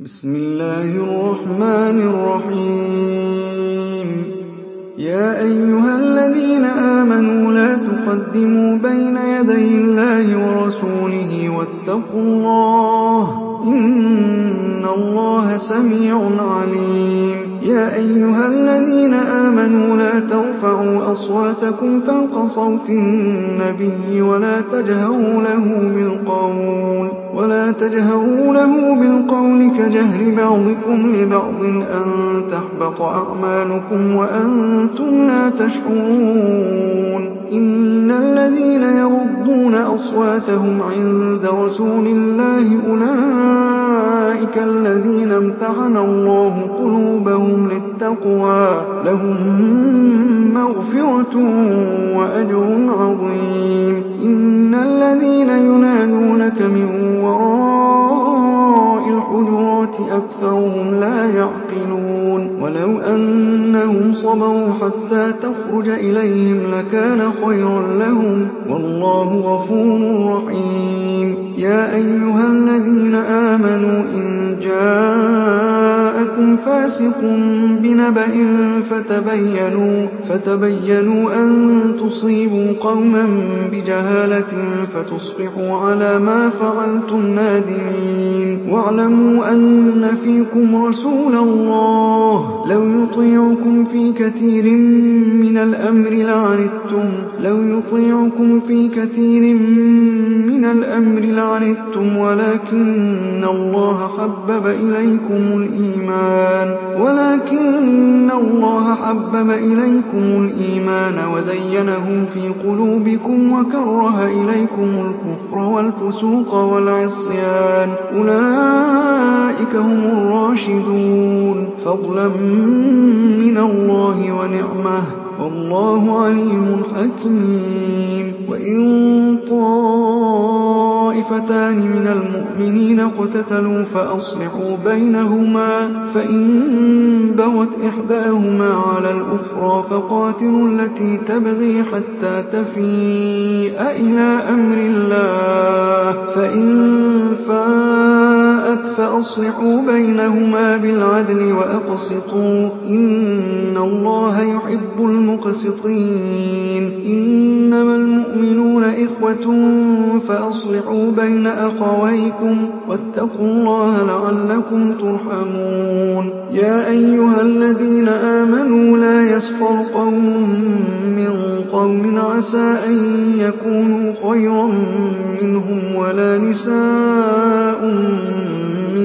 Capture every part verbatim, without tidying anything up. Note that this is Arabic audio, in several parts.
بسم الله الرحمن الرحيم يا أيها الذين آمنوا لا تقدموا بين يدي الله ورسوله واتقوا الله إن الله سميع عليم يا أيها الذين آمنوا لا ترفعوا أصواتكم فوق صوت النبي ولا تجهروا له بالقول ولا تجهروا له بالقول كجهر بعضكم لبعض أن تحبط أعمالكم وأنتم لا تشعرون إن الذين يغضون أصواتهم عند رسول الله أولئك الذين امتحن الله قلوبهم للتقوى لهم مغفرة وأجر عظيم إن الذين ينادونك من وراء الحجرات أكثرهم لا يعقلون ولو أنهم صبروا حتى تخرج إليهم لكان خيرا لهم والله غفور رحيم يا أيها الذين آمنوا إن جاءكم فاسق بنبأ فتبينوا فتبينوا أن تصيبوا قوما بجهالة فتصبحوا على ما فعلتم نادمين واعلموا أن فيكم رسول الله لو يطيعكم في كثير من الأمر لعنتم لو يطيعكم في كثير من الأمر لعنتم ولكن الله حبب إليكم الإيمان ولكن الله حبب إليكم الإيمان وزينه في قلوبكم وكره إليكم الكفر والفسوق والعصيان أولئك هم الراشدون فضلا من الله ونعمه والله عليم حكيم وإن طائفتان من المؤمنين اقتتلوا فأصلحوا بينهما فإن بغت إحداهما على الأخرى فقاتلوا التي تبغي حتى تفيء إلى أمر الله فإن فاءت فأصلحوا بينهما بالعدل وأقسطوا إن الله يحب المقسطين إنما المؤمنون إخوة فأصلحوا بين أخويكم واتقوا الله لعلكم ترحمون يا أيها الذين آمنوا لا يسخر قوم من قوم عسى أن يكونوا خيرا منهم ولا نساء من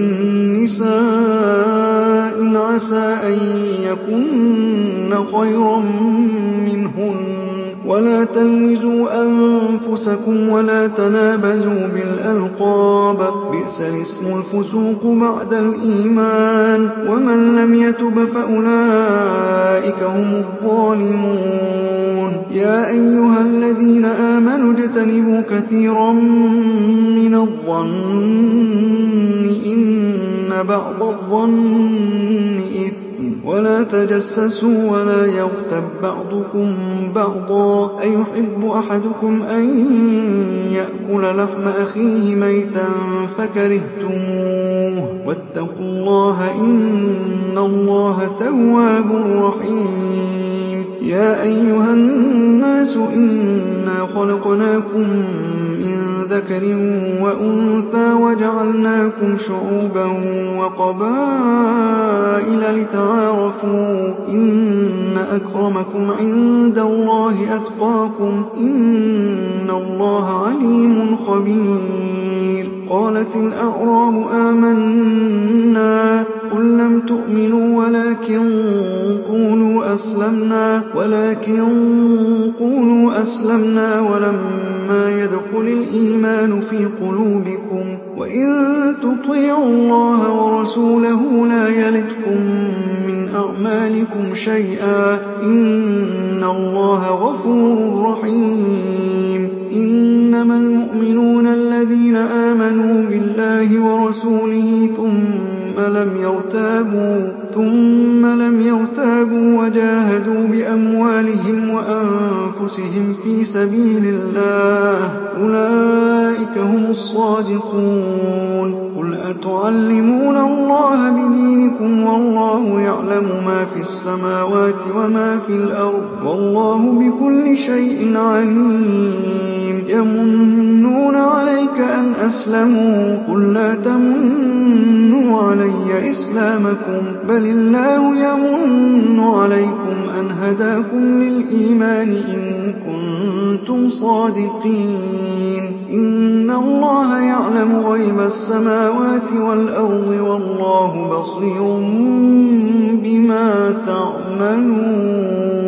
نساء عسى أن يكن خيرا منهن ولا تلمزوا أنفسكم ولا تنابزوا بالألقاب بئس الاسم الفسوق بعد الإيمان ومن لم يتب فأولئك هم الظالمون يا أيها الذين آمنوا اجتنبوا كثيرا من الظن إن بعض الظن إثم ولا تجسسوا ولا يغتب بعضكم بعضا أيحب أحدكم أن يأكل لحم أخيه ميتا فكرهتموه واتقوا الله إن الله تواب رحيم يا أيها الناس إنا خلقناكم من ذكر وأنثى وجعلناكم شعوبا وقبائل لتعارفوا إن أكرمكم عند الله أتقاكم إن الله عليم خبير قالت الأعراب آمنا قل لم تؤمنوا ولكن قولوا أسلمنا ولكن قولوا أسلمنا ولما يدخل الإيمان في قلوبكم وإن تطيعوا الله ورسوله لا يلتكم من أعمالكم شيئا إن الله غفور رحيم إنما المؤمنون الذين آمنوا بالله ورسوله ثم لم يرتابوا ثم لم يرتابوا وجاهدوا بأموالهم وأنفسهم في سبيل الله أولئك أُولَٰئِكَ هُمُ الصَّادِقُونَ قُلْ أَتُعَلِّمُونَ اللَّهَ بِدِينِكُمْ وَاللَّهُ يَعْلَمُ مَا فِي السَّمَاوَاتِ وَمَا فِي الْأَرْضِ وَاللَّهُ بِكُلِّ شَيْءٍ عَلِيمٌ يَمُنُّونَ عَلَيْكَ أَنْ أَسْلَمُوا قُل لَّا تَمُنُّوا عَلَيَّ إِسْلَامَكُم بَلِ اللَّهُ يَمُنُّ عَلَيْكُمْ أَنْ هَدَاكُمْ لِلْإِيمَانِ إِن كُنتُمْ صَادِقِينَ إِنَّ اللَّهَ يَعْلَمُ غَيْبَ السَّمَاوَاتِ وَالْأَرْضِ وَاللَّهُ بَصِيرٌ بِمَا تَعْمَلُونَ